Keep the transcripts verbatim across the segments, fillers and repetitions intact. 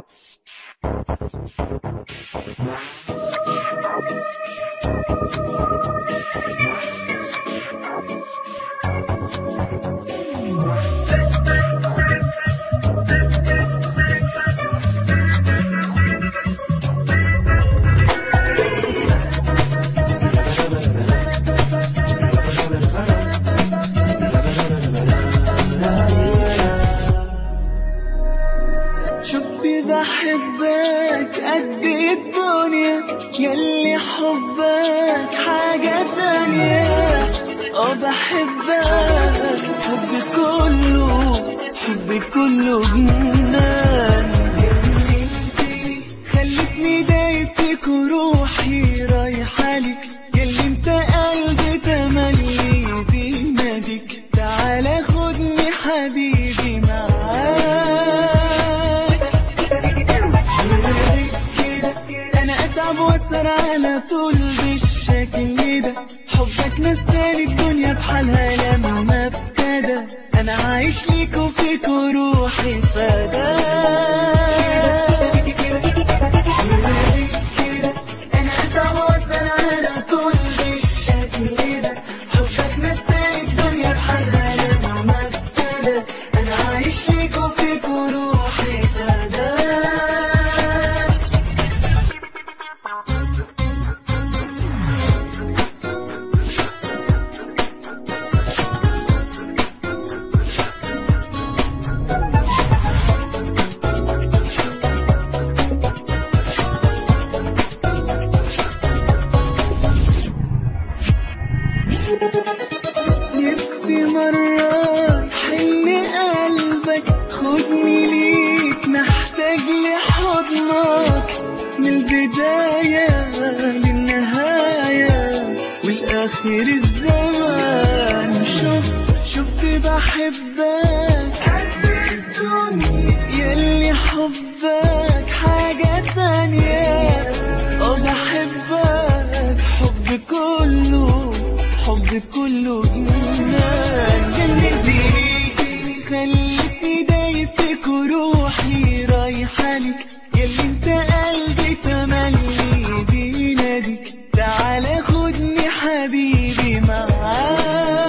شفتي بحبك قد الدنيا، ياللي حبك حاجة تانية. اه بحبك حبي كله، حبي كله جنان. ياللي انتي خلتني دايب فيك وروحي رايحة لك، ياللي انت قلبي تملي بيناديك. تعالى خدني حبيبي معاك، واسر على طول بالشكل ده. حبك نساني الدنيا بحالها لما ابتدى. انا عايش ليك وفيك وروحي فداك. انا اتعب واسر على طول بالشكل ده. حبك نساني الدنيا بحالها لما ابتدى. انا عايش ليك وفيك وروحي فداك. نفسي مرة يحن قلبك، خدني ليك محتاج لحضنك. من البداية للنهاية والآخر الزمان. شفت شفت بحبك قد الدنيا، ياللي حبك حاجة تانية. اه بحبك حب كله، حب كله جنان. جنتي خلتني دايب فيك وروحي رايحة لك، ياللي انت قلبي تملي بيناديك. تعالى خدني حبيبي معاك.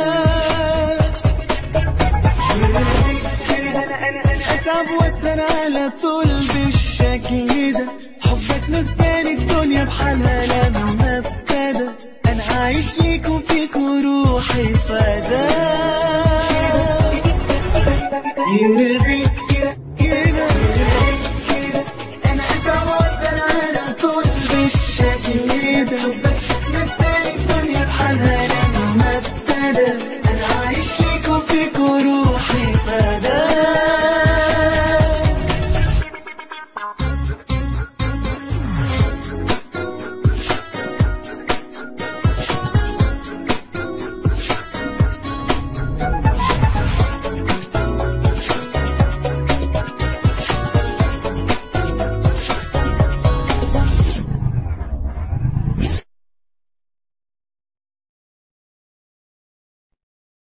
اتعب واسر على طول بالشكل ده. حبك نساني الدنيا بحالها لما ابتدى. انا عايش ليك وفيك وروحي فداك.